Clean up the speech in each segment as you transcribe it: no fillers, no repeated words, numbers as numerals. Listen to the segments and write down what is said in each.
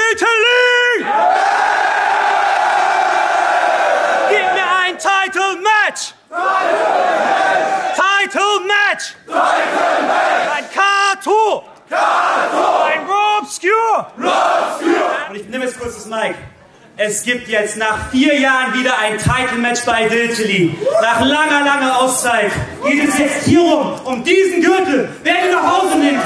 Diltily! Gib mir ein Title Match! Title Match! Ein Kato! Ein Robscure! Und ich nehme jetzt kurz das Mic. Es gibt jetzt nach 4 Jahren wieder ein Title-Match bei Diltily. Nach langer, langer Auszeit geht es jetzt hier um diesen Gürtel. Wer ihn nach Hause nimmt.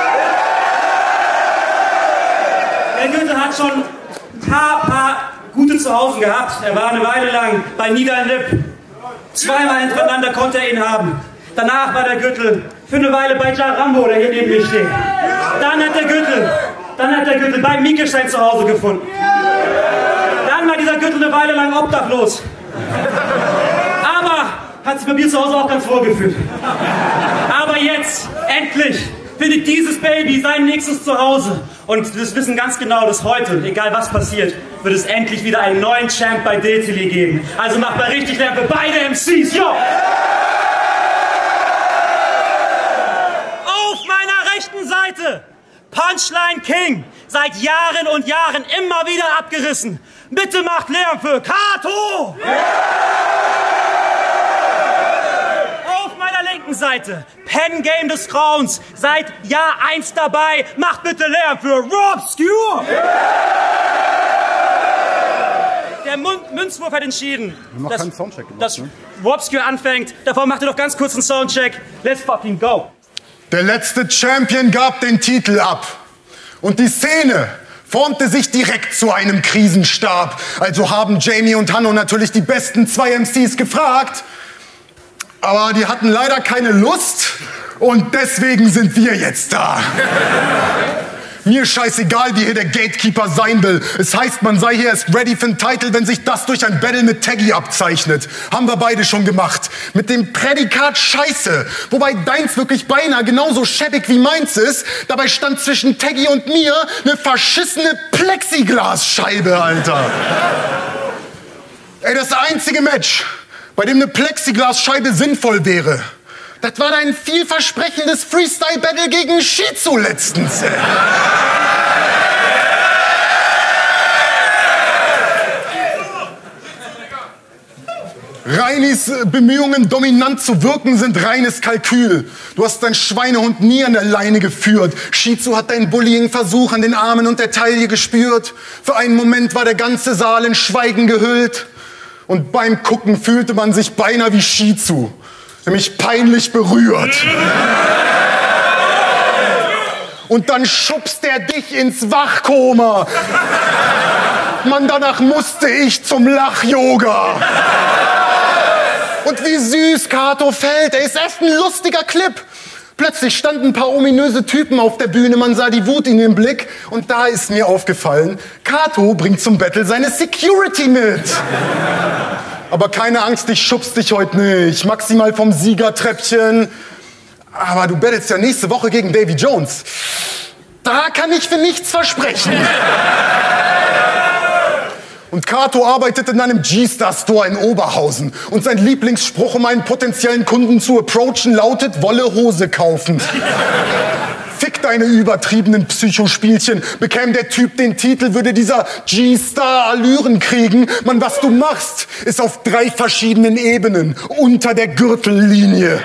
Der Gürtel hat schon ein paar gute Zuhause gehabt. Er war eine Weile lang bei Niederlip. 2-mal hintereinander konnte er ihn haben. Danach war der Gürtel für eine Weile bei Jarambo, der hier neben mir steht. Dann hat der Gürtel bei Mikisch sein Zuhause gefunden. Dann war dieser Gürtel eine Weile lang obdachlos. Aber hat sich bei mir zu Hause auch ganz wohl gefühlt. Aber jetzt, endlich, findet dieses Baby sein nächstes Zuhause. Und wir wissen ganz genau, dass heute, egal was passiert, wird es endlich wieder einen neuen Champ bei Diltily geben. Also macht mal richtig Lärm für beide MCs, jo! Auf meiner rechten Seite, Punchline King, seit Jahren und Jahren immer wieder abgerissen. Bitte macht Lärm für Kato! Auf meiner linken Seite, Pen Game des Grauens, seit Jahr 1 dabei. Macht bitte Lärm für Robscure! Der Münzwurf hat entschieden, dass Robscure anfängt. Davor macht ihr doch ganz kurz einen Soundcheck. Let's fucking go! Der letzte Champion gab den Titel ab. Und die Szene formte sich direkt zu einem Krisenstab. Also haben Jamie und Hanno natürlich die besten 2 MCs gefragt. Aber die hatten leider keine Lust. Und deswegen sind wir jetzt da. Mir scheißegal, wie hier der Gatekeeper sein will. Es heißt, man sei hier erst ready für einen Titel, wenn sich das durch ein Battle mit Taggy abzeichnet. Haben wir beide schon gemacht. Mit dem Prädikat Scheiße. Wobei deins wirklich beinahe genauso schäbig wie meins ist. Dabei stand zwischen Taggy und mir eine verschissene Plexiglasscheibe, Alter. Ey, das einzige Match, bei dem eine Plexiglasscheibe sinnvoll wäre, das war dein vielversprechendes Freestyle-Battle gegen Shizu letztens. Reinis Bemühungen, dominant zu wirken, sind reines Kalkül. Du hast deinen Schweinehund nie an der Leine geführt. Shizu hat deinen Bullying-Versuch an den Armen und der Taille gespürt. Für einen Moment war der ganze Saal in Schweigen gehüllt. Und beim Gucken fühlte man sich beinahe wie Shizu. Nämlich peinlich berührt. Und dann schubst er dich ins Wachkoma. Mann, danach musste ich zum Lach-Yoga. Und wie süß Kato fällt. Er ist echt ein lustiger Clip. Plötzlich standen ein paar ominöse Typen auf der Bühne. Man sah die Wut in ihrem Blick. Und da ist mir aufgefallen, Kato bringt zum Battle seine Security mit. Aber keine Angst, ich schubst dich heute nicht. Maximal vom Siegertreppchen. Aber du battlest ja nächste Woche gegen Davy Jones. Da kann ich für nichts versprechen. Und Kato arbeitet in einem G-Star-Store in Oberhausen. Und sein Lieblingsspruch, um einen potenziellen Kunden zu approachen, lautet: Wolle Hose kaufen. Fick deine übertriebenen Psychospielchen. Bekäme der Typ den Titel, würde dieser G-Star Allüren kriegen. Mann, was du machst, ist auf 3 verschiedenen Ebenen unter der Gürtellinie.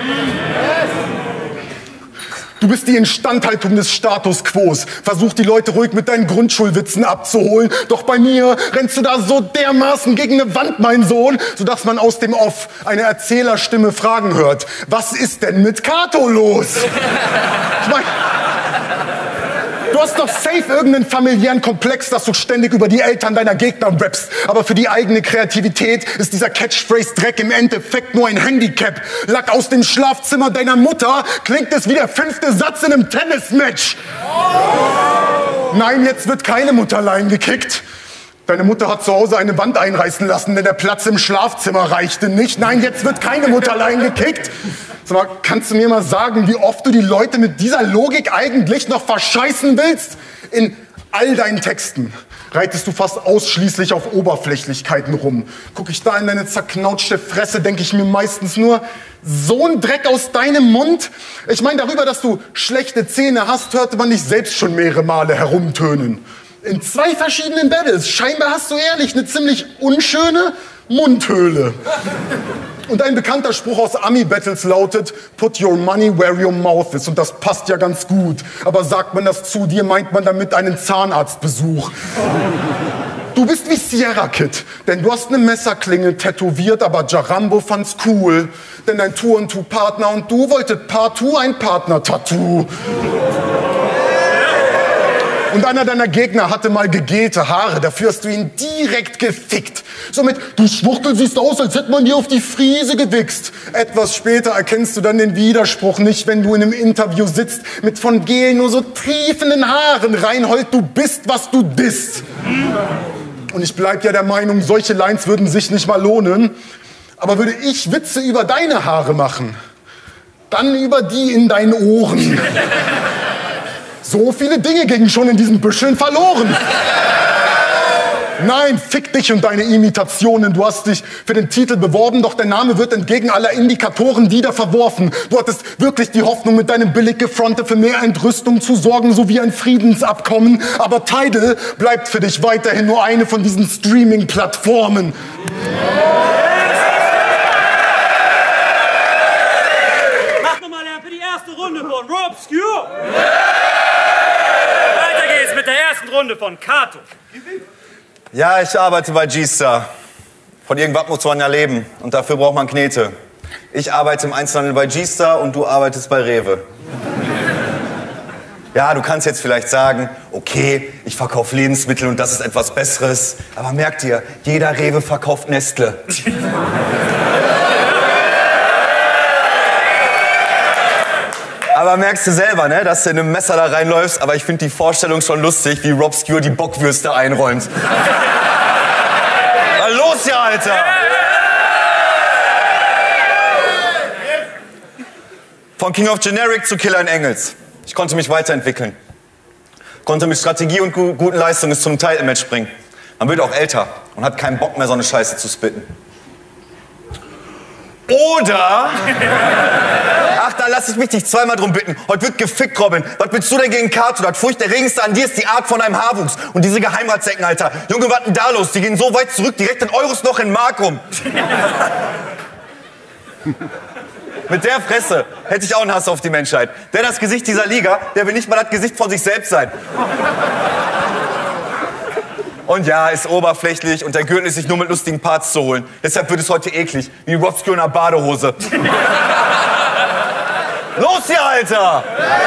Du bist die Instandhaltung des Status Quos. Versuch die Leute ruhig mit deinen Grundschulwitzen abzuholen. Doch bei mir rennst du da so dermaßen gegen eine Wand, mein Sohn, sodass man aus dem Off eine Erzählerstimme Fragen hört. Was ist denn mit Kato los? Ich mein, du hast doch safe irgendeinen familiären Komplex, dass du ständig über die Eltern deiner Gegner rappst. Aber für die eigene Kreativität ist dieser Catchphrase-Dreck im Endeffekt nur ein Handicap. Lack aus dem Schlafzimmer deiner Mutter klingt es wie der 5. Satz in einem Tennismatch. Nein, jetzt wird keine Mutterlein gekickt. Deine Mutter hat zu Hause eine Wand einreißen lassen, denn der Platz im Schlafzimmer reichte nicht. Nein, jetzt wird keine Mutterlein gekickt. Sag mal, kannst du mir mal sagen, wie oft du die Leute mit dieser Logik eigentlich noch verscheißen willst? In all deinen Texten reitest du fast ausschließlich auf Oberflächlichkeiten rum. Guck ich da in deine zerknautschte Fresse, denke ich mir meistens nur, so ein Dreck aus deinem Mund? Ich meine, darüber, dass du schlechte Zähne hast, hörte man dich selbst schon mehrere Male herumtönen. In 2 verschiedenen Battles. Scheinbar hast du ehrlich eine ziemlich unschöne Mundhöhle. Und ein bekannter Spruch aus Ami-Battles lautet, put your money where your mouth is. Und das passt ja ganz gut. Aber sagt man das zu dir, meint man damit einen Zahnarztbesuch. Du bist wie Sierra Kid, denn du hast eine Messerklinge tätowiert, aber Jarambo fand's cool. Denn dein Tour-and-Two-Partner und du wolltet partout ein Partner-Tattoo. Und einer deiner Gegner hatte mal gegelte Haare, dafür hast du ihn direkt gefickt. Somit, du Schwuchtel, siehst aus, als hätte man dir auf die Friese gewichst. Etwas später erkennst du dann den Widerspruch nicht, wenn du in einem Interview sitzt mit von Gel nur so triefenden Haaren. Reinhold, du bist, was du disst. Und ich bleib ja der Meinung, solche Lines würden sich nicht mal lohnen. Aber würde ich Witze über deine Haare machen, dann über die in deinen Ohren. So viele Dinge gingen schon in diesen Büscheln verloren. Nein, fick dich und deine Imitationen. Du hast dich für den Titel beworben, doch der Name wird entgegen aller Indikatoren wieder verworfen. Du hattest wirklich die Hoffnung, mit deinem billig Gefronte für mehr Entrüstung zu sorgen, sowie ein Friedensabkommen. Aber Tidal bleibt für dich weiterhin nur eine von diesen Streaming-Plattformen. Macht nochmal Lärm für die erste Runde von Robscure. Weiter geht's mit der ersten Runde von Kato. Ja, ich arbeite bei G-Star. Von irgendwas muss man ja leben und dafür braucht man Knete. Ich arbeite im Einzelhandel bei G-Star und du arbeitest bei Rewe. Ja, du kannst jetzt vielleicht sagen, okay, ich verkaufe Lebensmittel und das ist etwas Besseres. Aber merkt ihr, jeder Rewe verkauft Nestle. Aber merkst du selber, ne, dass du in einem Messer da reinläufst, aber ich finde die Vorstellung schon lustig, wie Robscure die Bockwürste einräumt. Na los, ja, Alter! Von King of Generic zu Killer in Engels. Ich konnte mich weiterentwickeln. Konnte mit Strategie und guten Leistungen zum Title-Match bringen. Man wird auch älter und hat keinen Bock mehr, so eine Scheiße zu spitten. Oder... Ach, da lass ich mich dich zweimal drum bitten. Heute wird gefickt, Robin. Was willst du denn gegen Kato? Das Furchterregendste an dir ist die Art von einem Haarwuchs. Und diese Geheimratsecken, Alter. Junge, was denn da los? Die gehen so weit zurück, direkt in Euros noch in Mark um. Mit der Fresse hätte ich auch einen Hass auf die Menschheit. Denn das Gesicht dieser Liga, der will nicht mal das Gesicht von sich selbst sein. Und ja, ist oberflächlich und der Gürtel ist sich nur mit lustigen Parts zu holen. Deshalb wird es heute eklig, wie Robscure in einer Badehose. Los hier, Alter!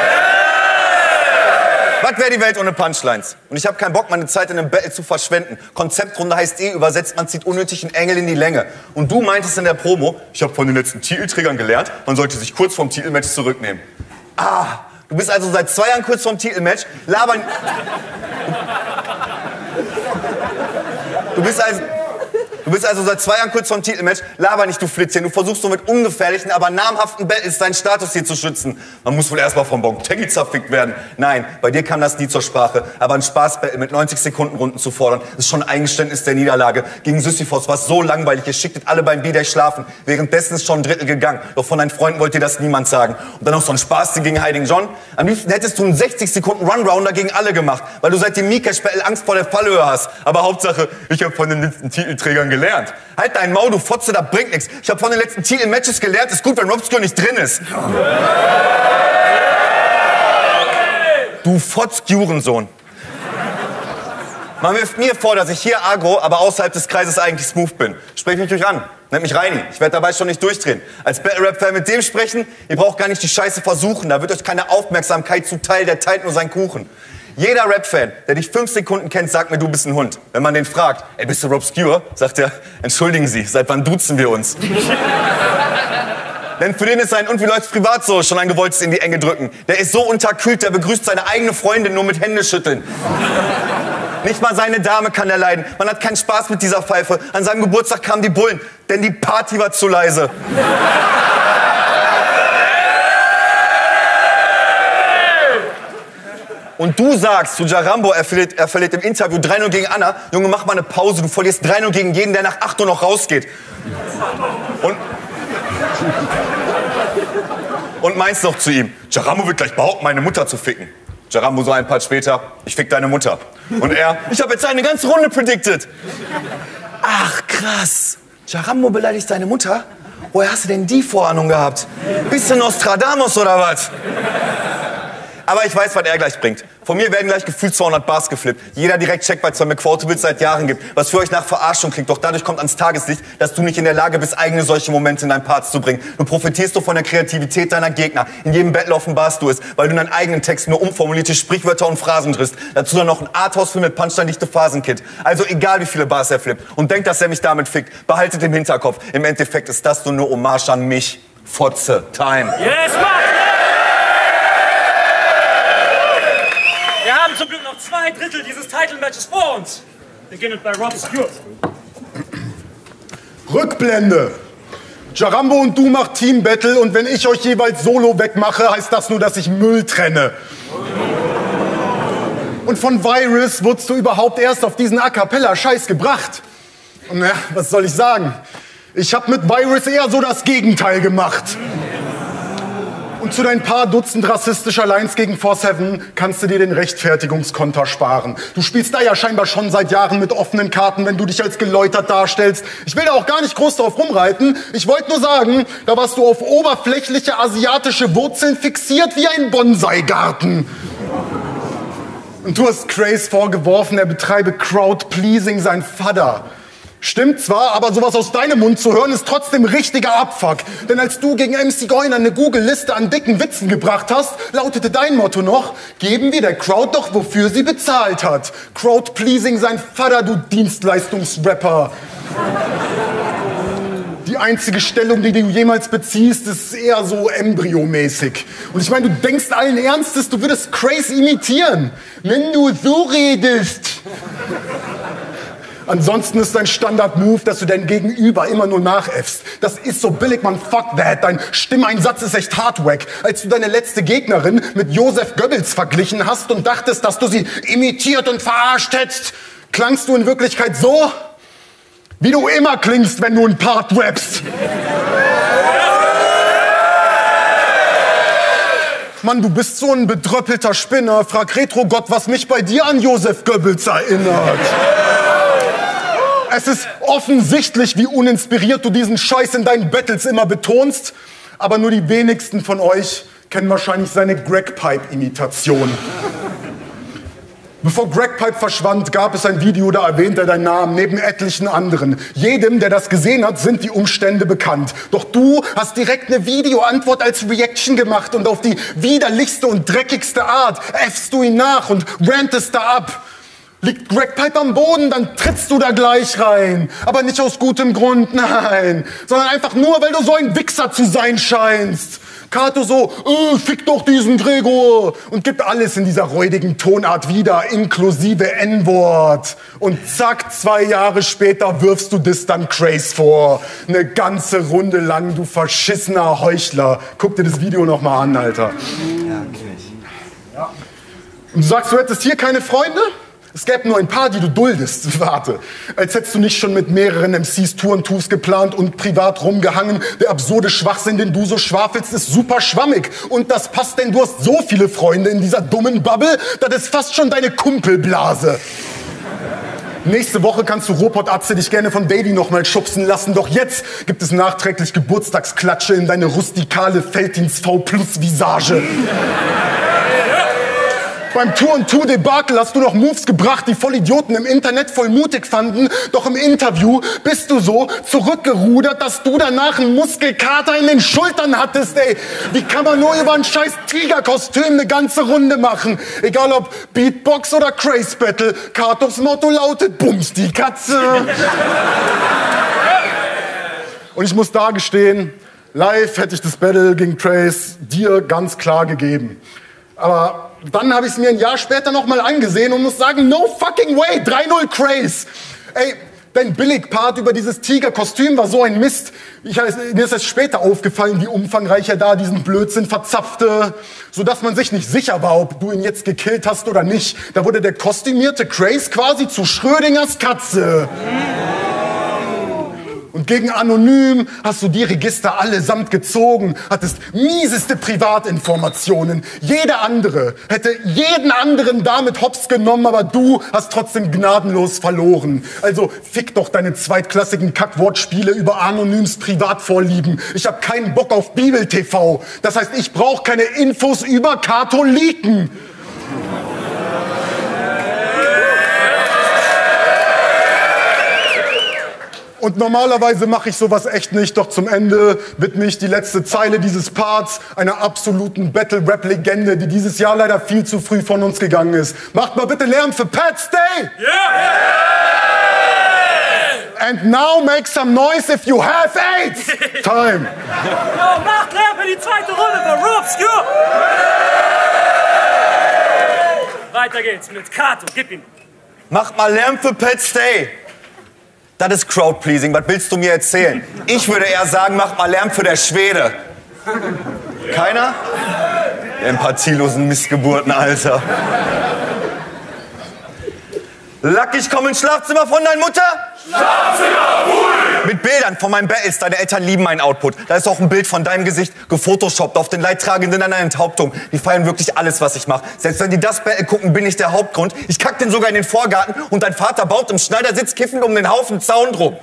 Was wäre die Welt ohne Punchlines? Und ich habe keinen Bock, meine Zeit in einem Battle zu verschwenden. Konzeptrunde heißt übersetzt, man zieht unnötig einen Engel in die Länge. Und du meintest in der Promo, ich habe von den letzten Titelträgern gelernt, man sollte sich kurz vorm Titelmatch zurücknehmen. Ah, du bist also seit 2 Jahren kurz vorm Titelmatch, labern... Du bist also seit 2 Jahren kurz vorm Titelmatch, laber nicht, du Flitzchen. Du versuchst so mit ungefährlichen, aber namhaften Battles deinen Status hier zu schützen. Man muss wohl erstmal vom Bonteggi zerfickt werden. Nein, bei dir kam das nie zur Sprache. Aber ein Spaßbattle mit 90 Sekunden Runden zu fordern, ist schon ein Eingeständnis der Niederlage. Gegen Sisyphos war es so langweilig, ihr schicktet alle beim B-Day schlafen. Währenddessen ist schon ein Drittel gegangen. Doch von deinen Freunden wollte dir das niemand sagen. Und dann noch so ein Spaß gegen Hiding John. Am liebsten hättest du einen 60 Sekunden Run-Rounder gegen alle gemacht, weil du seit dem Mikash-Battle Angst vor der Fallhöhe hast. Aber Hauptsache, ich habe von den letzten Titelträgern gelernt. Halt dein Maul, du Fotze, das bringt nichts. Ich habe von den letzten Titel-Matches gelernt, ist gut, wenn Robscure nicht drin ist. Du Fotzgurensohn. Man wirft mir vor, dass ich hier agro, aber außerhalb des Kreises eigentlich smooth bin. Sprech mich durch an. Nennt mich Reini. Ich werde dabei schon nicht durchdrehen. Als Battle-Rap-Fan mit dem sprechen, ihr braucht gar nicht die Scheiße versuchen. Da wird euch keine Aufmerksamkeit zuteil, der teilt nur seinen Kuchen. Jeder Rap-Fan, der dich 5 Sekunden kennt, sagt mir, du bist ein Hund. Wenn man den fragt, ey, bist du Robscure? Sagt er, entschuldigen Sie, seit wann duzen wir uns? Denn für den ist sein und wie läuft's privat so schon ein gewolltes in die Enge drücken. Der ist so unterkühlt, der begrüßt seine eigene Freundin nur mit Händeschütteln. Nicht mal seine Dame kann er leiden. Man hat keinen Spaß mit dieser Pfeife. An seinem Geburtstag kamen die Bullen, denn die Party war zu leise. Und du sagst zu Jarambo, er verliert im Interview 3-0 gegen Anna. Junge, mach mal eine Pause, du verlierst 3-0 gegen jeden, der nach 8 Uhr noch rausgeht. Und meinst noch zu ihm, Jarambo wird gleich behaupten, meine Mutter zu ficken. Jarambo so ein Part später, ich fick deine Mutter. Und er, ich habe jetzt eine ganze Runde predicted. Ach, krass. Jarambo beleidigt deine Mutter? Woher hast du denn die Vorahnung gehabt? Bist du Nostradamus oder was? Aber ich weiß, was er gleich bringt. Von mir werden gleich gefühlt 200 Bars geflippt. Jeder direkt checkt, weil es zwei McQuotables seit Jahren gibt. Was für euch nach Verarschung klingt. Doch dadurch kommt ans Tageslicht, dass du nicht in der Lage bist, eigene solche Momente in deinen Parts zu bringen. Du profitierst doch von der Kreativität deiner Gegner. In jedem Battle offenbarst du es, weil du in deinen eigenen Texten nur umformulierte Sprichwörter und Phrasen drisst. Dazu dann noch ein Arthouse-Film mit Punchline-dichte Phasenkit. Also egal, wie viele Bars er flippt. Und denkt, dass er mich damit fickt. Behaltet im Hinterkopf. Im Endeffekt ist das nur eine Hommage an mich. Fotze. Time. Yes, Mann! Wir haben zum Glück noch 2/3 dieses Title-Matches vor uns. Beginnend bei Rob Stewart. Rückblende. Jarambo und du macht Team-Battle und wenn ich euch jeweils solo wegmache, heißt das nur, dass ich Müll trenne. Und von Virus wurdest du überhaupt erst auf diesen A-Cappella-Scheiß gebracht. Und ja, was soll ich sagen? Ich hab mit Virus eher so das Gegenteil gemacht. Und zu deinen paar Dutzend rassistischer Lines gegen 4-7 kannst du dir den Rechtfertigungskonter sparen. Du spielst da ja scheinbar schon seit Jahren mit offenen Karten, wenn du dich als geläutert darstellst. Ich will da auch gar nicht groß drauf rumreiten. Ich wollte nur sagen, da warst du auf oberflächliche asiatische Wurzeln fixiert wie ein Bonsai-Garten. Und du hast Craze vorgeworfen, er betreibe Crowd-Pleasing, sein Vater. Stimmt zwar, aber sowas aus deinem Mund zu hören, ist trotzdem richtiger Abfuck. Denn als du gegen MC Goiner eine Google-Liste an dicken Witzen gebracht hast, lautete dein Motto noch, geben wir der Crowd doch, wofür sie bezahlt hat. Crowd-pleasing sein Vater, du Dienstleistungsrapper. Die einzige Stellung, die du jemals beziehst, ist eher so embryomäßig. Und ich meine, du denkst allen Ernstes, du würdest Craze imitieren, wenn du so redest. Ansonsten ist dein Standard-Move, dass du dein Gegenüber immer nur nachäffst. Das ist so billig, man, fuck that. Dein Stimmeinsatz ist echt hard wack. Als du deine letzte Gegnerin mit Joseph Goebbels verglichen hast und dachtest, dass du sie imitiert und verarscht hättest, klangst du in Wirklichkeit so, wie du immer klingst, wenn du einen Part rappst. Mann, du bist so ein bedröppelter Spinner. Frag Retro-Gott, was mich bei dir an Joseph Goebbels erinnert. Es ist offensichtlich, wie uninspiriert du diesen Scheiß in deinen Battles immer betonst. Aber nur die wenigsten von euch kennen wahrscheinlich seine Greg-Pipe-Imitation. Bevor Greg Pipe verschwand, gab es ein Video, da erwähnt er deinen Namen neben etlichen anderen. Jedem, der das gesehen hat, sind die Umstände bekannt. Doch du hast direkt eine Videoantwort als Reaction gemacht und auf die widerlichste und dreckigste Art äffst du ihn nach und rantest da ab. Liegt Greg Pipe am Boden, dann trittst du da gleich rein. Aber nicht aus gutem Grund, nein. Sondern einfach nur, weil du so ein Wichser zu sein scheinst. Kato so, fick doch diesen Gregor. Und gibt alles in dieser räudigen Tonart wieder, inklusive N-Wort. Und zack, 2 Jahre später wirfst du das dann Craze vor. Eine ganze Runde lang, du verschissener Heuchler. Guck dir das Video noch mal an, Alter. Ja, kenn ich. Ja. Und du sagst, du hättest hier keine Freunde? Es gäbe nur ein paar, die du duldest. Warte, als hättest du nicht schon mit mehreren MCs Tourentours geplant und privat rumgehangen. Der absurde Schwachsinn, den du so schwafelst, ist super schwammig. Und das passt, denn du hast so viele Freunde in dieser dummen Bubble, das ist fast schon deine Kumpelblase. Nächste Woche kannst du Robot Atze dich gerne von Davy noch mal schubsen lassen. Doch jetzt gibt es nachträglich Geburtstagsklatsche in deine rustikale Felddienst V+-Visage. Beim Tour-and-Tour-Debakel hast du noch Moves gebracht, die Vollidioten im Internet voll mutig fanden. Doch im Interview bist du so zurückgerudert, dass du danach einen Muskelkater in den Schultern hattest, ey. Wie kann man nur über ein scheiß Tigerkostüm eine ganze Runde machen? Egal ob Beatbox oder Craze Battle. Katos Motto lautet, bums die Katze. Und ich muss da gestehen, live hätte ich das Battle gegen Craze dir ganz klar gegeben. Aber dann habe ich es mir ein Jahr später noch mal angesehen und muss sagen, no fucking way, 3-0 Craze. Ey, dein Billigpart über dieses Tigerkostüm war so ein Mist. Mir ist erst später aufgefallen, wie umfangreich er da diesen Blödsinn verzapfte, sodass man sich nicht sicher war, ob du ihn jetzt gekillt hast oder nicht. Da wurde der kostümierte Craze quasi zu Schrödingers Katze. Und gegen Anonym hast du die Register allesamt gezogen, hattest mieseste Privatinformationen. Jeder andere hätte jeden anderen damit hops genommen, aber du hast trotzdem gnadenlos verloren. Also fick doch deine zweitklassigen Kackwortspiele über Anonyms Privatvorlieben. Ich hab keinen Bock auf Bibel-TV. Das heißt, ich brauche keine Infos über Katholiken. Und normalerweise mache ich sowas echt nicht, doch zum Ende widme ich die letzte Zeile dieses Parts einer absoluten Battle-Rap-Legende, die dieses Jahr leider viel zu früh von uns gegangen ist. Macht mal bitte Lärm für Pat Stay! Yeah! And now make some noise if you have AIDS! Time! Yo, macht Lärm für die zweite Runde von Robscure! Weiter geht's mit Kato, gib ihm! Macht mal Lärm für Pat Stay! Das ist Crowdpleasing, was willst du mir erzählen? Ich würde eher sagen, mach mal Lärm für der Schwede. Keiner? Die empathielosen Missgeburten, Alter. Lack, ich komm ins Schlafzimmer von deiner Mutter? Schlafzimmer, ruhig! Mit Bildern von meinem Battles, deine Eltern lieben meinen Output. Da ist auch ein Bild von deinem Gesicht gefotoshoppt auf den Leidtragenden an einer Enthauptung. Die feiern wirklich alles, was ich mache. Selbst wenn die das Battle gucken, bin ich der Hauptgrund. Ich kack den sogar in den Vorgarten und dein Vater baut im Schneidersitz kiffend um den Haufen Zaun drum.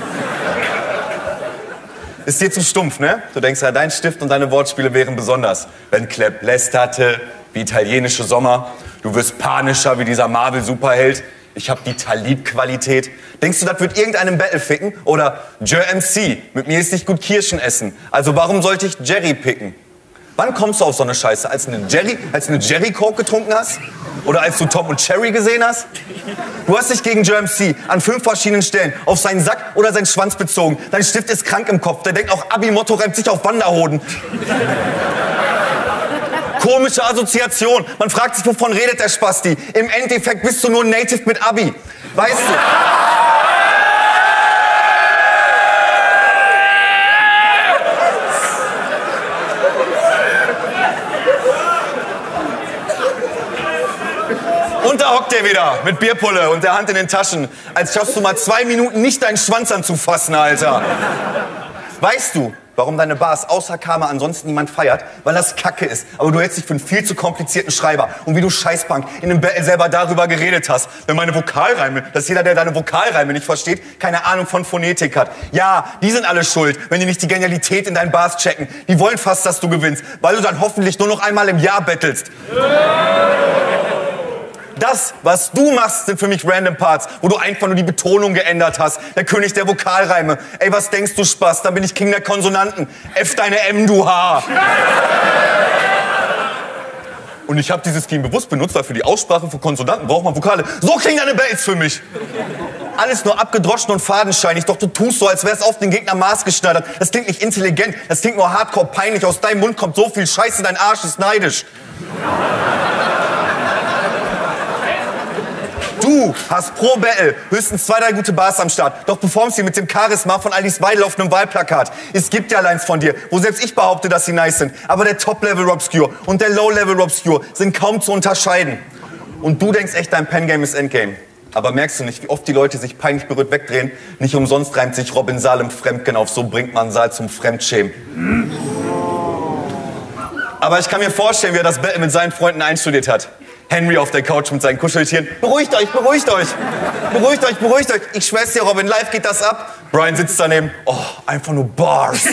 Ist dir zu stumpf, ne? Du denkst ja, dein Stift und deine Wortspiele wären besonders. Wenn Klepp lästerte, wie italienische Sommer. Du wirst panischer wie dieser Marvel-Superheld. Ich hab die Talib-Qualität. Denkst du, das wird irgendeinem Battle ficken? Oder JMC, mit mir ist nicht gut Kirschen essen. Also warum sollte ich Jerry picken? Wann kommst du auf so eine Scheiße? Als du eine Jerry Coke getrunken hast? Oder als du Tom und Cherry gesehen hast? Du hast dich gegen JMC an 5 verschiedenen Stellen auf seinen Sack oder seinen Schwanz bezogen. Dein Stift ist krank im Kopf. Der denkt auch, Abi-Motto reimt sich auf Wanderhoden. Komische Assoziation. Man fragt sich, wovon redet der Spasti? Im Endeffekt bist du nur ein Native mit Abi. Weißt du? Und da hockt er wieder mit Bierpulle und der Hand in den Taschen. Als schaffst du mal 2 Minuten nicht deinen Schwanz anzufassen, Alter. Weißt du, warum deine Bars außer Karma ansonsten niemand feiert? Weil das Kacke ist. Aber du hältst dich für einen viel zu komplizierten Schreiber. Und wie du Scheißbank in einem Battle selber darüber geredet hast. Wenn meine Vokalreime, dass jeder, der deine Vokalreime nicht versteht, keine Ahnung von Phonetik hat. Ja, die sind alle schuld, wenn die nicht die Genialität in deinen Bars checken. Die wollen fast, dass du gewinnst, weil du dann hoffentlich nur noch einmal im Jahr battlest. Das, was du machst, sind für mich random Parts, wo du einfach nur die Betonung geändert hast. Der König der Vokalreime. Ey, was denkst du, Spaß? Dann bin ich King der Konsonanten. F deine M, du H. Und ich habe dieses Scheme bewusst benutzt, weil für die Aussprache von Konsonanten braucht man Vokale. So klingen deine Battles für mich. Alles nur abgedroschen und fadenscheinig. Doch du tust so, als wär's auf den Gegner maßgeschneidert. Das klingt nicht intelligent. Das klingt nur hardcore peinlich. Aus deinem Mund kommt so viel Scheiße, dein Arsch ist neidisch. Du hast pro Battle höchstens 2, 3 gute Bars am Start. Doch performst sie mit dem Charisma von Alice Weidel auf einem Wahlplakat. Es gibt ja Lines von dir, wo selbst ich behaupte, dass sie nice sind. Aber der Top-Level Robscure und der Low-Level Robscure sind kaum zu unterscheiden. Und du denkst echt, dein Pen-Game ist Endgame. Aber merkst du nicht, wie oft die Leute sich peinlich berührt wegdrehen? Nicht umsonst reimt sich Robin Salem Fremdgen auf. So bringt man Saal zum Fremdschämen. Aber ich kann mir vorstellen, wie er das Battle mit seinen Freunden einstudiert hat. Henry auf der Couch mit seinen Kuscheltieren. Beruhigt euch, beruhigt euch. Beruhigt euch, beruhigt euch. Ich schwör's dir, Robin, live geht das ab. Brian sitzt daneben. Oh, einfach nur Bars.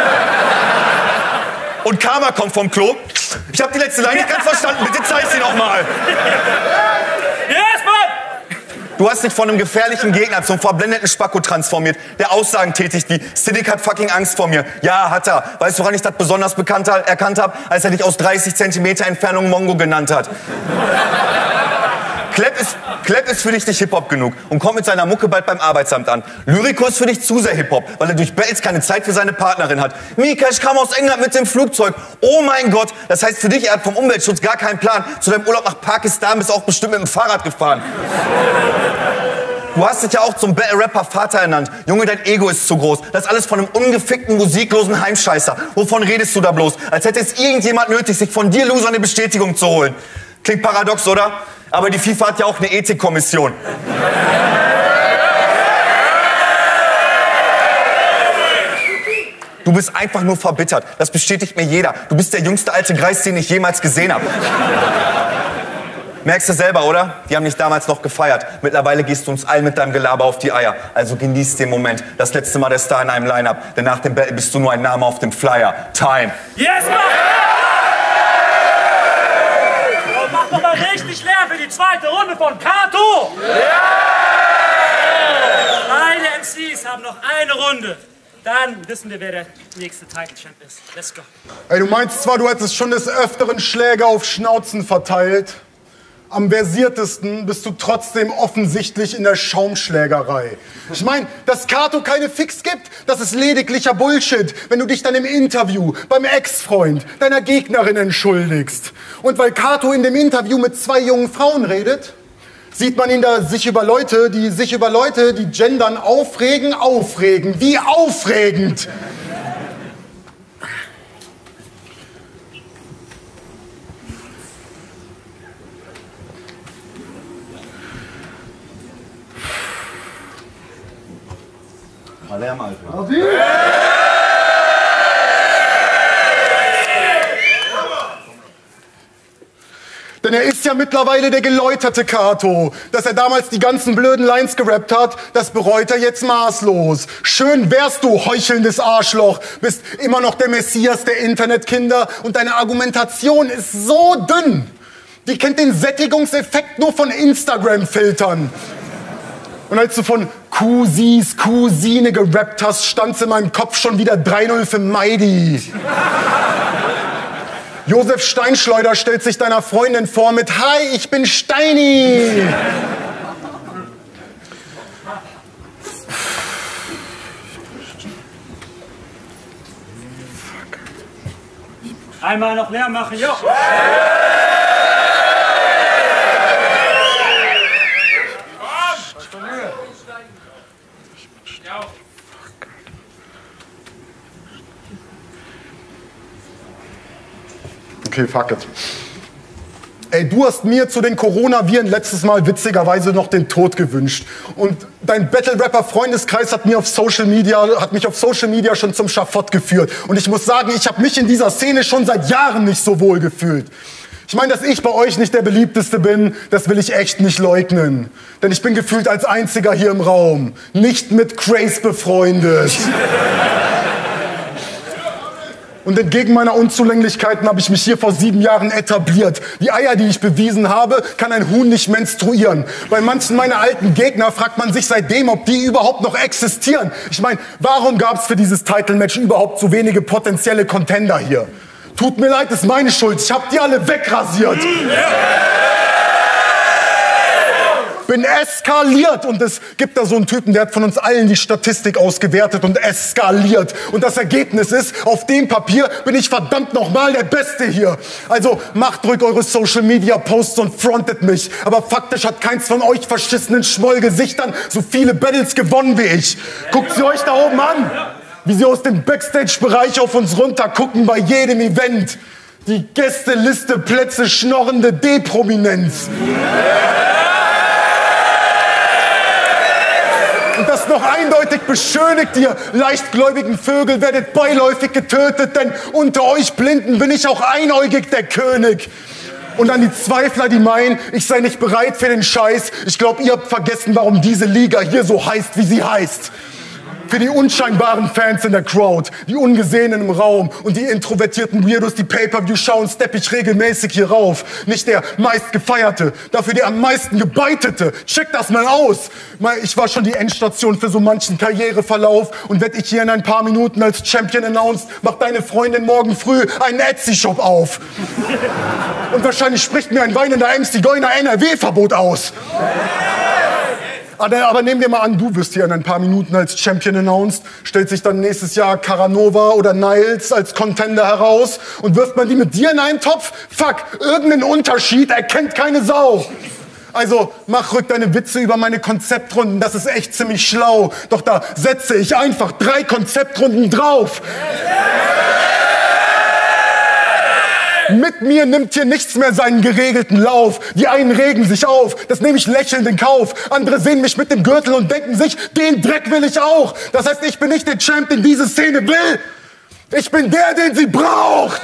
Und Karma kommt vom Klo. Ich hab die letzte Line nicht ganz verstanden. Bitte zeig sie noch mal. Yes, Mann! Du hast dich von einem gefährlichen Gegner zum verblendeten Spacko transformiert, der Aussagen tätigt wie, Siddiq hat fucking Angst vor mir. Ja, hat er. Weißt du, woran ich das besonders erkannt habe? Als er dich aus 30 Zentimeter Entfernung Mongo genannt hat. Klepp ist für dich nicht Hip-Hop genug und kommt mit seiner Mucke bald beim Arbeitsamt an. Lyrico ist für dich zu sehr Hip-Hop, weil er durch Battles keine Zeit für seine Partnerin hat. Mika, ich kam aus England mit dem Flugzeug. Oh mein Gott, das heißt für dich, er hat vom Umweltschutz gar keinen Plan. Zu deinem Urlaub nach Pakistan bist du auch bestimmt mit dem Fahrrad gefahren. Du hast dich ja auch zum Battle-Rapper Vater ernannt. Junge, dein Ego ist zu groß. Das ist alles von einem ungefickten, musiklosen Heimscheißer. Wovon redest du da bloß? Als hätte es irgendjemand nötig, sich von dir Loser eine Bestätigung zu holen. Klingt paradox, oder? Aber die FIFA hat ja auch eine Ethikkommission. Du bist einfach nur verbittert. Das bestätigt mir jeder. Du bist der jüngste alte Greis, den ich jemals gesehen habe. Merkst du selber, oder? Die haben dich damals noch gefeiert. Mittlerweile gehst du uns allen mit deinem Gelaber auf die Eier. Also genieß den Moment. Das letzte Mal der Star in einem Line-Up. Denn nach dem Battle bist du nur ein Name auf dem Flyer. Time. Yes, Mann! Und mach doch mal richtig leer für die zweite Runde von Kato! Beide MCs haben noch eine Runde. Dann wissen wir, wer der nächste Title Champ ist. Let's go. Ey, du meinst zwar, du hättest schon des Öfteren Schläge auf Schnauzen verteilt. Am versiertesten bist du trotzdem offensichtlich in der Schaumschlägerei. Ich meine, dass Kato keine Fix gibt, das ist lediglicher Bullshit, wenn du dich dann im Interview beim Ex-Freund deiner Gegnerin entschuldigst. Und weil Kato in dem Interview mit 2 jungen Frauen redet, sieht man ihn da sich über Leute, die gendern, aufregen. Wie aufregend! Lärm, Alter. Denn er ist ja mittlerweile der geläuterte Kato. Dass er damals die ganzen blöden Lines gerappt hat, das bereut er jetzt maßlos. Schön wärst du, heuchelndes Arschloch. Bist immer noch der Messias der Internetkinder und deine Argumentation ist so dünn. Die kennt den Sättigungseffekt nur von Instagram-Filtern. Und als du von Cousis Cousine gerappt hast, stand's in meinem Kopf schon wieder 3-0 für Meidi. Josef Steinschleuder stellt sich deiner Freundin vor mit Hi, ich bin Steini. Einmal noch leer machen, jo. Okay, fuck it. Ey, du hast mir zu den Coronaviren letztes Mal witzigerweise noch den Tod gewünscht. Und dein Battle-Rapper-Freundeskreis hat mich auf Social Media schon zum Schafott geführt. Und ich muss sagen, ich habe mich in dieser Szene schon seit Jahren nicht so wohl gefühlt. Ich meine, dass ich bei euch nicht der beliebteste bin, das will ich echt nicht leugnen. Denn ich bin gefühlt als einziger hier im Raum nicht mit Craze befreundet. Und entgegen meiner Unzulänglichkeiten habe ich mich hier vor 7 Jahren etabliert. Die Eier, die ich bewiesen habe, kann ein Huhn nicht menstruieren. Bei manchen meiner alten Gegner fragt man sich seitdem, ob die überhaupt noch existieren. Ich meine, warum gab es für dieses Title-Match überhaupt so wenige potenzielle Contender hier? Tut mir leid, ist meine Schuld. Ich habe die alle wegrasiert. Bin eskaliert und es gibt da so einen Typen, der hat von uns allen die Statistik ausgewertet und eskaliert. Und das Ergebnis ist, auf dem Papier bin ich verdammt nochmal der Beste hier. Also macht ruhig eure Social-Media-Posts und frontet mich. Aber faktisch hat keins von euch verschissenen Schmollgesichtern so viele Battles gewonnen wie ich. Guckt sie euch da oben an, wie sie aus dem Backstage-Bereich auf uns runter gucken bei jedem Event. Die Gästeliste Plätze schnorrende D-Prominenz. Und das noch eindeutig beschönigt, ihr leichtgläubigen Vögel, werdet beiläufig getötet, denn unter euch Blinden bin ich auch einäugig der König. Und an die Zweifler, die meinen, ich sei nicht bereit für den Scheiß, ich glaube, ihr habt vergessen, warum diese Liga hier so heißt, wie sie heißt. Für die unscheinbaren Fans in der Crowd, die Ungesehenen im Raum und die introvertierten Weirdos, die Pay-Per-View schauen, stepp ich regelmäßig hier rauf. Nicht der meistgefeierte, dafür der am meisten gebeitete. Check das mal aus. Ich war schon die Endstation für so manchen Karriereverlauf und werd ich hier in ein paar Minuten als Champion announced, macht deine Freundin morgen früh einen Etsy-Shop auf. Und wahrscheinlich spricht mir ein weinender MC-Goiner NRW-Verbot aus. Aber nehmen wir mal an, du wirst hier in ein paar Minuten als Champion announced, stellt sich dann nächstes Jahr Caranova oder Niles als Contender heraus und wirft man die mit dir in einen Topf? Fuck, irgendeinen Unterschied erkennt keine Sau. Also mach ruhig deine Witze über meine Konzeptrunden, das ist echt ziemlich schlau. Doch da setze ich einfach 3 Konzeptrunden drauf. Mit mir nimmt hier nichts mehr seinen geregelten Lauf. Die einen regen sich auf, das nehme ich lächelnd in Kauf. Andere sehen mich mit dem Gürtel und denken sich, den Dreck will ich auch. Das heißt, ich bin nicht der Champ, den diese Szene will. Ich bin der, den sie braucht.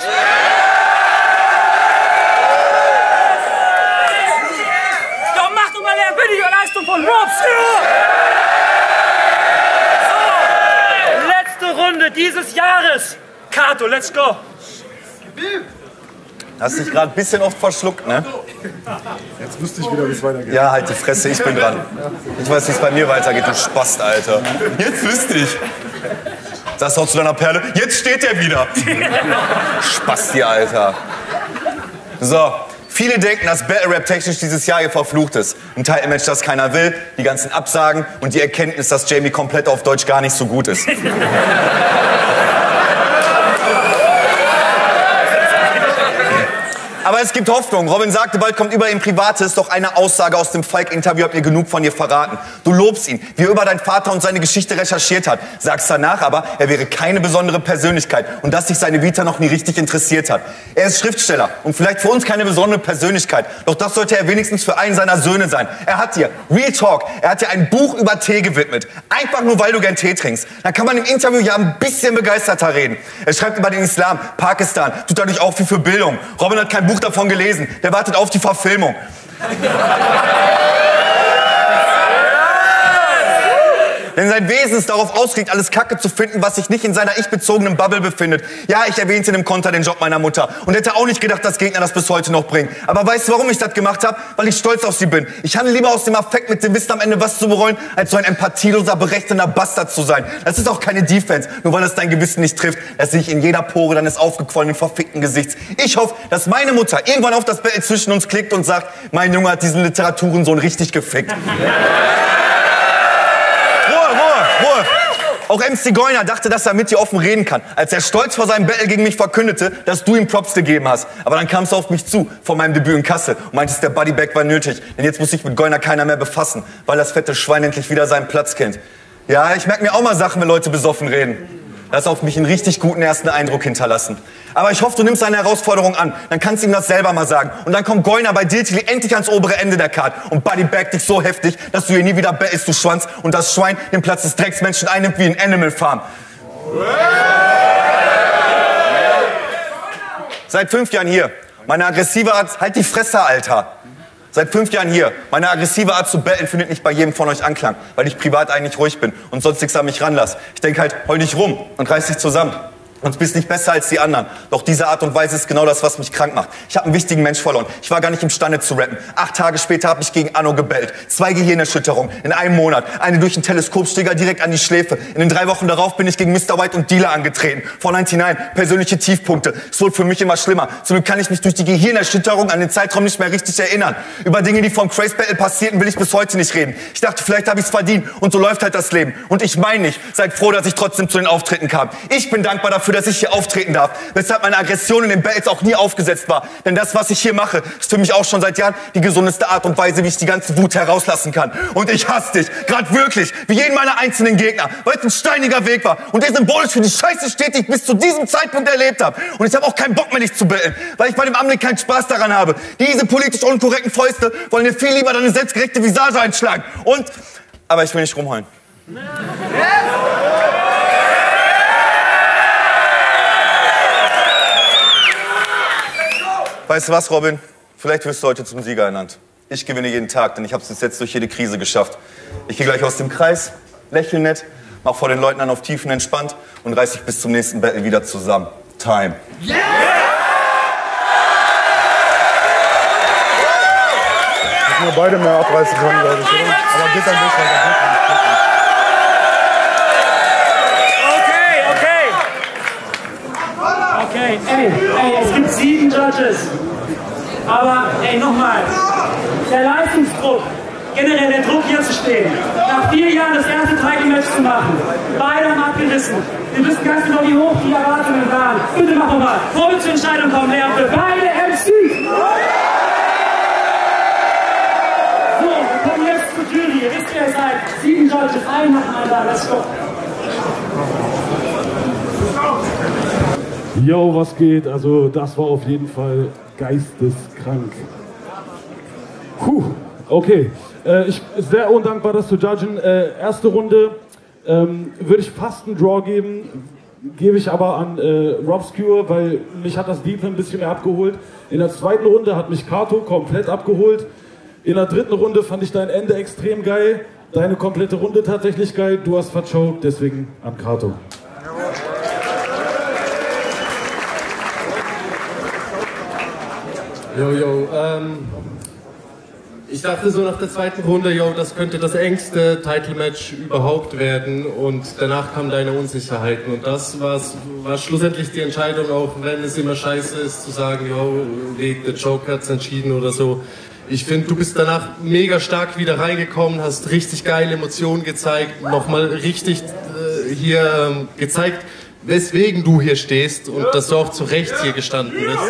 Doch mach doch mal eine Videoleistung von Rob So, letzte Runde dieses Jahres. Kato, let's go. Hast dich gerade ein bisschen oft verschluckt, ne? Jetzt wüsste ich wieder, wie es weitergeht. Ja, halt die Fresse, ich bin dran. Ich weiß, wie es bei mir weitergeht, du Spast, Alter. Jetzt wüsste ich. Sagst du auch zu deiner Perle, jetzt steht er wieder. Spasti, Alter. So, viele denken, dass Battle Rap technisch dieses Jahr hier verflucht ist. Ein Title-Match, das keiner will, die ganzen Absagen und die Erkenntnis, dass Jamie komplett auf Deutsch gar nicht so gut ist. Aber es gibt Hoffnung. Robin sagte, bald kommt über ihn Privates, doch eine Aussage aus dem Falk-Interview hat mir genug von dir verraten. Du lobst ihn, wie er über deinen Vater und seine Geschichte recherchiert hat. Sagst danach aber, er wäre keine besondere Persönlichkeit und dass sich seine Vita noch nie richtig interessiert hat. Er ist Schriftsteller und vielleicht für uns keine besondere Persönlichkeit, doch das sollte er wenigstens für einen seiner Söhne sein. Er hat dir, Real Talk, er hat dir ein Buch über Tee gewidmet. Einfach nur, weil du gern Tee trinkst. Dann kann man im Interview ja ein bisschen begeisterter reden. Er schreibt über den Islam, Pakistan, tut dadurch auch viel für Bildung. Robin hat kein Buch davon gelesen. Der wartet auf die Verfilmung. Denn sein Wesen ist darauf ausgelegt, alles Kacke zu finden, was sich nicht in seiner ich-bezogenen Bubble befindet. Ja, ich erwähnte in dem Konter den Job meiner Mutter und hätte auch nicht gedacht, dass Gegner das bis heute noch bringen. Aber weißt du, warum ich das gemacht habe? Weil ich stolz auf sie bin. Ich handle lieber aus dem Affekt mit dem Wissen am Ende was zu bereuen, als so ein empathieloser, berechnender Bastard zu sein. Das ist auch keine Defense, nur weil es dein Gewissen nicht trifft. Das sehe ich in jeder Pore deines aufgequollenen, verfickten Gesichts. Ich hoffe, dass meine Mutter irgendwann auf das Battle zwischen uns klickt und sagt, mein Junge hat diesen Literaturensohn richtig gefickt. Ruhe! Auch MC Goiner dachte, dass er mit dir offen reden kann, als er stolz vor seinem Battle gegen mich verkündete, dass du ihm Props gegeben hast. Aber dann kamst du auf mich zu, vor meinem Debüt in Kassel, und meintest, der Bodyback war nötig, denn jetzt muss sich mit Goiner keiner mehr befassen, weil das fette Schwein endlich wieder seinen Platz kennt. Ja, ich merke mir auch mal Sachen, wenn Leute besoffen reden. Das hat auf mich einen richtig guten ersten Eindruck hinterlassen. Aber ich hoffe, du nimmst seine Herausforderung an. Dann kannst du ihm das selber mal sagen. Und dann kommt Goiner bei Diltili endlich ans obere Ende der Card und bodybaggt dich so heftig, dass du hier nie wieder battlest, du Schwanz, und das Schwein den Platz des Drecksmenschen einnimmt wie in Animal Farm. Seit 5 Jahren hier. Meine aggressive Art... Halt die Fresse, Alter. Seit 5 Jahren hier. Meine aggressive Art zu battlen findet nicht bei jedem von euch Anklang, weil ich privat eigentlich ruhig bin und sonst nichts an mich ranlasse. Ich denke halt, heul dich rum und reiß dich zusammen. Und bist nicht besser als die anderen. Doch diese Art und Weise ist genau das, was mich krank macht. Ich habe einen wichtigen Mensch verloren. Ich war gar nicht imstande zu rappen. 8 Tage später habe ich gegen Anno gebellt. 2 Gehirnerschütterungen in einem Monat. Eine durch einen Teleskopsteiger direkt an die Schläfe. In den 3 Wochen darauf bin ich gegen Mr. White und Dealer angetreten. Vor 99, persönliche Tiefpunkte. Es wurde für mich immer schlimmer. Zum Glück kann ich mich durch die Gehirnerschütterung an den Zeitraum nicht mehr richtig erinnern. Über Dinge, die vom Craze Battle passierten, will ich bis heute nicht reden. Ich dachte, vielleicht habe ich es verdient. Und so läuft halt das Leben. Und ich meine nicht, seid froh, dass ich trotzdem zu den Auftritten kam. Ich bin dankbar dafür, dass ich hier auftreten darf, weshalb meine Aggression in den Battles auch nie aufgesetzt war. Denn das, was ich hier mache, ist für mich auch schon seit Jahren die gesundeste Art und Weise, wie ich die ganze Wut herauslassen kann. Und ich hasse dich, gerade wirklich, wie jeden meiner einzelnen Gegner, weil es ein steiniger Weg war und der symbolisch für die Scheiße steht, die ich bis zu diesem Zeitpunkt erlebt habe. Und ich habe auch keinen Bock mehr, dich zu battlen, weil ich bei dem Anblick keinen Spaß daran habe. Diese politisch unkorrekten Fäuste wollen dir viel lieber deine selbstgerechte Visage einschlagen. Aber ich will nicht rumheulen. Weißt du was, Robin? Vielleicht wirst du heute zum Sieger ernannt. Ich gewinne jeden Tag, denn ich habe es bis jetzt durch jede Krise geschafft. Ich gehe gleich aus dem Kreis, lächle nett, mach vor den Leuten an auf Tiefen entspannt und reiß dich bis zum nächsten Battle wieder zusammen. Time. Yeah! Dass wir beide mehr abreißen können, glaube ich, oder? Aber geht dann nicht weiter. Okay, ey, es gibt 7 Judges. Aber, ey, nochmal. Der Leistungsdruck, generell der Druck hier zu stehen, nach 4 Jahren das erste Title-Match zu machen, beide haben abgerissen. Wir wissen ganz genau, wie hoch die Erwartungen waren. Bitte machen wir mal. Bevor wir zur Entscheidung kommen, Lärm für beide MCs. So, wir kommen jetzt zur Jury. Ihr wisst, wer ihr seid. 7 Judges, einen nach dem anderen. Let's go. Yo, was geht? Also das war auf jeden Fall geisteskrank. Okay. Ich bin sehr undankbar, das zu judgen. Erste Runde würde ich fast einen Draw geben. gebe ich aber an Robscure, weil mich hat das Deep ein bisschen mehr abgeholt. In der zweiten Runde hat mich Kato komplett abgeholt. In der dritten Runde fand ich dein Ende extrem geil. Deine komplette Runde tatsächlich geil. Du hast verchoked, deswegen an Kato. Ich dachte so nach der zweiten Runde, das könnte das engste Title-Match überhaupt werden und danach kamen deine Unsicherheiten und das war schlussendlich die Entscheidung, auch wenn es immer scheiße ist, zu sagen, der Joker hat's entschieden oder so. Ich finde, du bist danach mega stark wieder reingekommen, hast richtig geile Emotionen gezeigt, nochmal richtig hier gezeigt, weswegen du hier stehst und dass du auch zu Recht hier gestanden bist.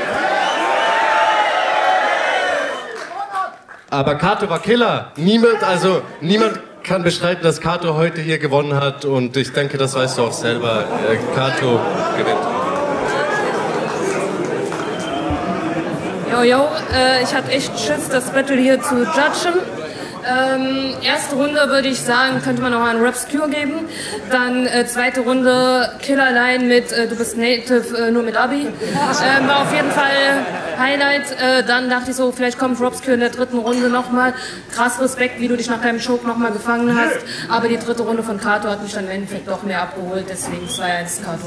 Aber Kato war Killer. Niemand kann bestreiten, dass Kato heute hier gewonnen hat und ich denke, das weißt du auch selber. Kato gewinnt. Ich hatte echt Schiss, das Battle hier zu judgen. Erste Runde würde ich sagen, könnte man noch einen Robscure geben. Dann zweite Runde Killerline mit Du bist Native nur mit Abi. War auf jeden Fall Highlight. Dann dachte ich so, vielleicht kommt Robscure in der dritten Runde nochmal. Krass Respekt, wie du dich nach deinem Choke nochmal gefangen hast. Aber die dritte Runde von Kato hat mich dann im Endeffekt doch mehr abgeholt. Deswegen 2-1 Kato.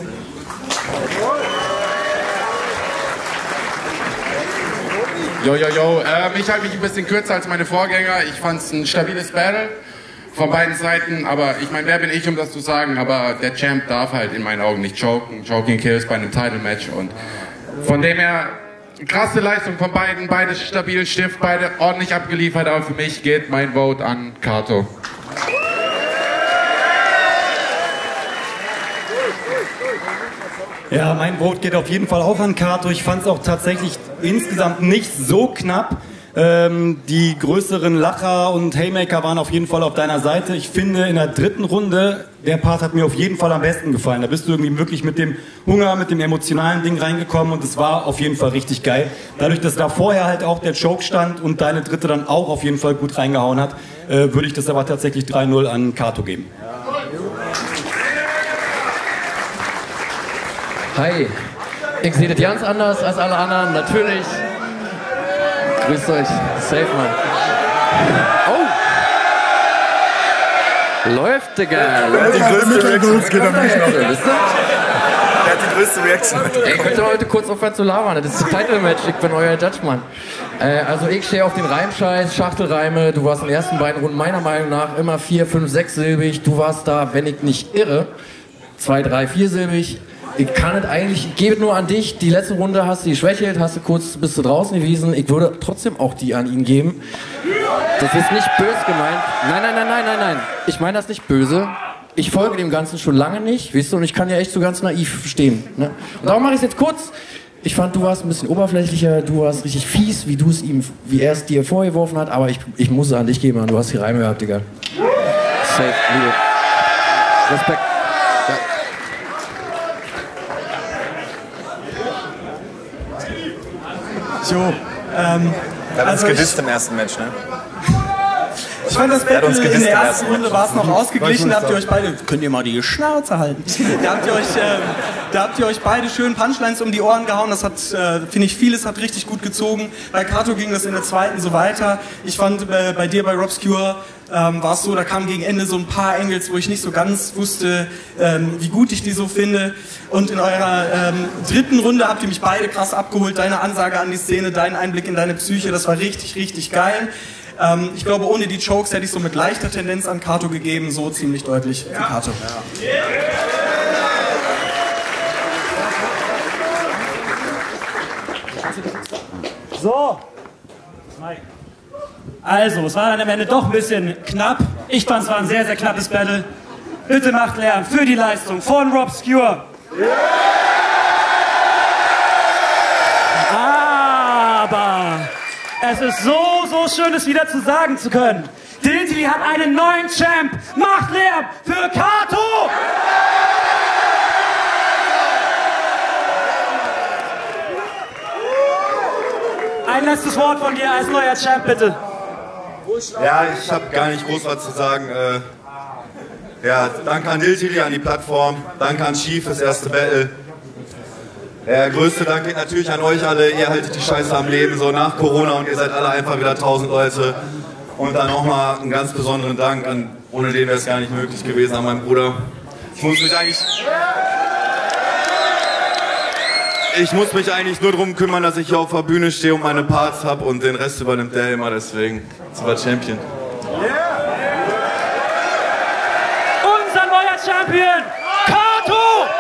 Ich halte mich ein bisschen kürzer als meine Vorgänger. Ich fand es ein stabiles Battle von beiden Seiten. Aber ich meine, wer bin ich, um das zu sagen? Aber der Champ darf halt in meinen Augen nicht choken. Choking Kills bei einem Title-Match. Und von dem her, krasse Leistung von beiden. Beide stabil, Stift, beide ordentlich abgeliefert. Aber für mich geht mein Vote an Kato. Ja, mein Vote geht auf jeden Fall auch an Kato. Ich fand es auch tatsächlich insgesamt nicht so knapp. Die größeren Lacher und Haymaker waren auf jeden Fall auf deiner Seite. Ich finde, in der dritten Runde, der Part hat mir auf jeden Fall am besten gefallen. Da bist du irgendwie wirklich mit dem Hunger, mit dem emotionalen Ding reingekommen und es war auf jeden Fall richtig geil. Dadurch, dass da vorher halt auch der Choke stand und deine dritte dann auch auf jeden Fall gut reingehauen hat, würde ich das aber tatsächlich 3-0 an Kato geben. Hi, ich sehe das ganz anders als alle anderen, natürlich. Grüßt euch, safe, Mann. Oh! Läuft, Digga! Die größte Reaction. Wisst ihr? Der hat die größte Reaction. Ey, könnt ihr heute kurz aufhören zu labern? Das ist das Title-Match, ich bin euer Judge, Mann. Also ich stehe auf den Reimscheiß, Schachtelreime. Du warst in den ersten beiden Runden meiner Meinung nach immer 4, 5, 6 silbig. Du warst da, wenn ich nicht irre, 2, 3, 4 silbig. Ich kann es eigentlich, ich gebe nur an dich. Die letzte Runde hast du geschwächelt, bist du draußen gewesen. Ich würde trotzdem auch die an ihn geben. Das ist nicht böse gemeint. Nein. Ich meine das nicht böse. Ich folge dem Ganzen schon lange nicht, weißt du, und ich kann ja echt so ganz naiv stehen. Ne? Und darum mache ich es jetzt kurz. Ich fand, du warst ein bisschen oberflächlicher, du warst richtig fies, wie er es dir vorgeworfen hat, aber ich muss es an dich geben, Mann. Du hast die Reime gehabt, Digga. Safe, Liebe. Respekt. Ja. Er hat uns gedisst im ersten Match, ne? Ich fand das Battle in der ersten Runde war es noch ausgeglichen, da habt ihr euch beide, könnt ihr mal die Schnauze halten, da habt ihr euch beide schön Punchlines um die Ohren gehauen, das hat, finde ich, vieles hat richtig gut gezogen. Bei Kato ging das in der zweiten so weiter. Ich fand, bei dir, bei Robscure, war es so, da kamen gegen Ende so ein paar Angles, wo ich nicht so ganz wusste, wie gut ich die so finde. Und in eurer dritten Runde habt ihr mich beide krass abgeholt, deine Ansage an die Szene, dein Einblick in deine Psyche, das war richtig, richtig geil. Ich glaube, ohne die Chokes hätte ich so mit leichter Tendenz an Kato gegeben, so ziemlich deutlich für Kato. So. Also, es war dann am Ende doch ein bisschen knapp. Ich fand, es war ein sehr, sehr knappes Battle. Bitte macht Lärm für die Leistung von Robscure. Aber es ist so schön, es wieder zu sagen zu können. Diltily hat einen neuen Champ. Macht Lärm für Kato! Ein letztes Wort von dir als neuer Champ, bitte. Ja, ich habe gar nicht groß was zu sagen. Ja, danke an Diltili, an die Plattform. Danke an Chief fürs erste Battle. Der größte Dank geht natürlich an euch alle. Ihr haltet die Scheiße am Leben, so nach Corona, und ihr seid alle einfach wieder 1000 Leute. Und dann nochmal einen ganz besonderen Dank an, ohne den wäre es gar nicht möglich gewesen, an meinen Bruder. Ich muss mich eigentlich nur darum kümmern, dass ich hier auf der Bühne stehe und meine Parts habe, und den Rest übernimmt der immer, deswegen. Super Champion. Unser neuer Champion, Kato!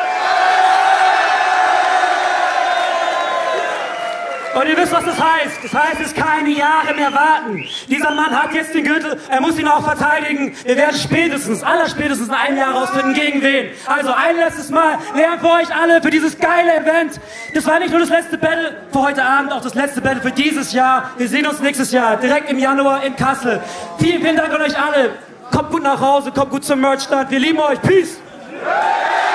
Und ihr wisst, was das heißt. Das heißt, es keine Jahre mehr warten. Dieser Mann hat jetzt den Gürtel, er muss ihn auch verteidigen. Wir werden allerspätestens in einem Jahr rausfinden, gegen wen. Also ein letztes Mal, lernt für euch alle für dieses geile Event. Das war nicht nur das letzte Battle für heute Abend, auch das letzte Battle für dieses Jahr. Wir sehen uns nächstes Jahr, direkt im Januar in Kassel. Vielen, vielen Dank an euch alle. Kommt gut nach Hause, kommt gut zum Merch-Stand. Wir lieben euch. Peace!